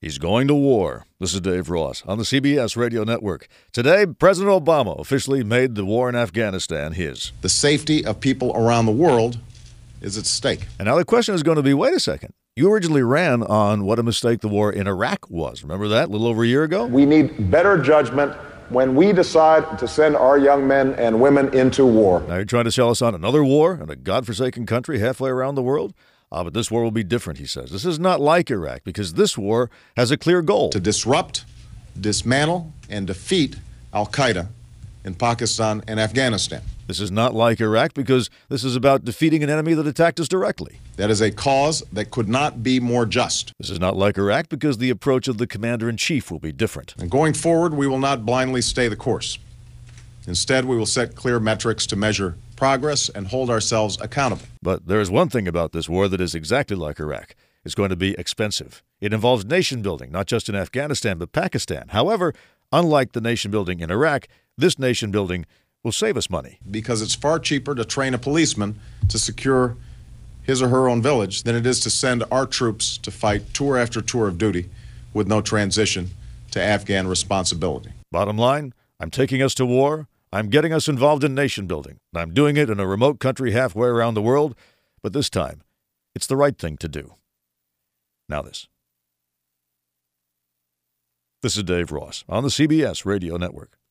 He's going to war. This is Dave Ross on the CBS Radio Network. Today, President Obama officially made the war in Afghanistan his. The safety of people around the world is at stake. And now the question is going to be, wait a second. You originally ran on what a mistake the war in Iraq was. Remember that a little over a year ago? We need better judgment when we decide to send our young men and women into war. Now you're trying to sell us on another war in a godforsaken country halfway around the world? But this war will be different, he says. This is not like Iraq because this war has a clear goal. To disrupt, dismantle, and defeat al-Qaeda in Pakistan and Afghanistan. This is not like Iraq because this is about defeating an enemy that attacked us directly. That is a cause that could not be more just. This is not like Iraq because the approach of the commander-in-chief will be different. And going forward, we will not blindly stay the course. Instead, we will set clear metrics to measure progress and hold ourselves accountable. But there is one thing about this war that is exactly like Iraq. It's going to be expensive. It involves nation building, not just in Afghanistan, but Pakistan. However, unlike the nation building in Iraq, this nation building will save us money. Because it's far cheaper to train a policeman to secure his or her own village than it is to send our troops to fight tour after tour of duty with no transition to Afghan responsibility. Bottom line, I'm taking us to war. I'm getting us involved in nation building. I'm doing it in a remote country halfway around the world, but this time, it's the right thing to do. Now this. This is Dave Ross on the CBS Radio Network.